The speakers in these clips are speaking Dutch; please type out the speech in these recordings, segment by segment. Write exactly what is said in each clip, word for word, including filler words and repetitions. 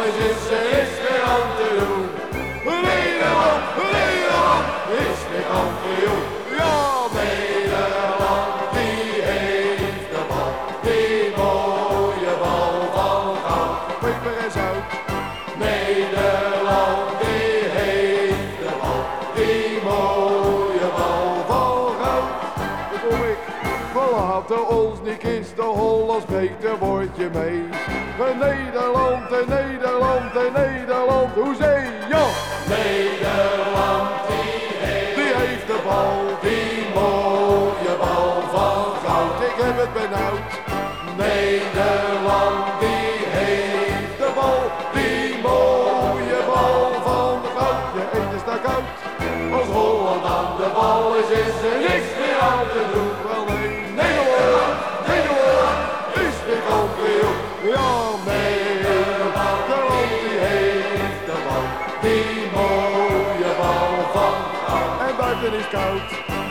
is, is er niks meer aan te doen. Nederland, Nederland is weer kampioen. Ja, Nederland die heeft de bal, die mooie bal van goud. Peper en zout. Nederland die heeft de bal, die mooie bal van goud. Daar kom ik. We laten ons niet kisten, Hollands beter word je mee. Nederland, en Nederland, en Nederland, hoezee, ja! Nederland die heeft, die heeft de bal, die mooie bal van goud. Ik heb het benauwd. Nederland die heeft de bal, die mooie bal van goud. Je eet is daar koud. Als Holland aan de bal is, is er niks meer aan te doen. Wel nee, Nederland, Nederland is weer kampioen. Ja, Nederland die heeft de bal, die mooie bal van goud. En buiten is koud.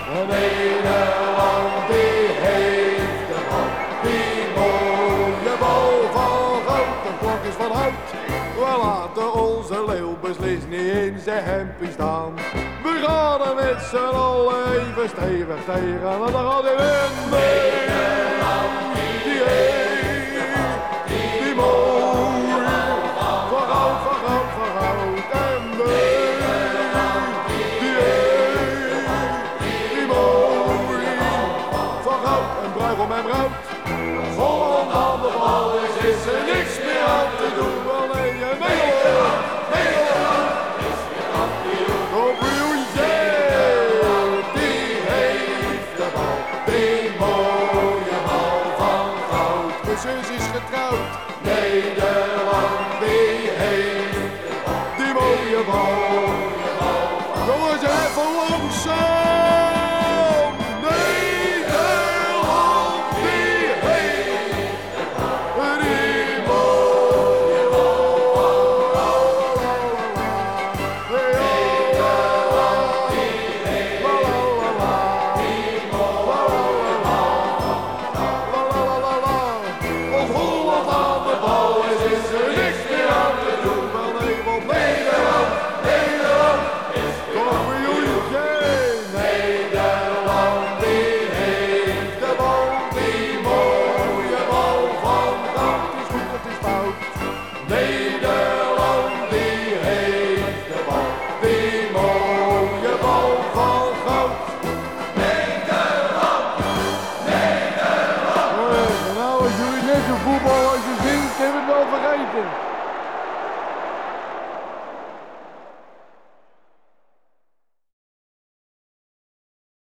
Nederland die heeft de bal, die mooie bal van goud. De klok is van hout. We laten onze leeuw beslist niet in zijn hempie staan. We gaan er met z'n allen even stevig tegen en dan gaat hij winnen. Nederland die heeft die mooie van goud, van goud, van goud. En Nederland die heeft die mooie van goud. En bruigom en bruid. Holland aan de bal is, is er niks meer aan te doen. Wel nee, Nederland, Nederland is weer kampioen. Kampioen, yeah! Die heeft de bal, die mooie bal van goud. Mijn zus is getrouwd. Nederland, die heeft de bal, die mooie bal. Jongens, even langzaam! Nederland die heeft de bal, die mooie bal van goud. Nederland, Nederland. Nou, als jullie net zo voetbal als je zingt, hebben we het wel vergeten.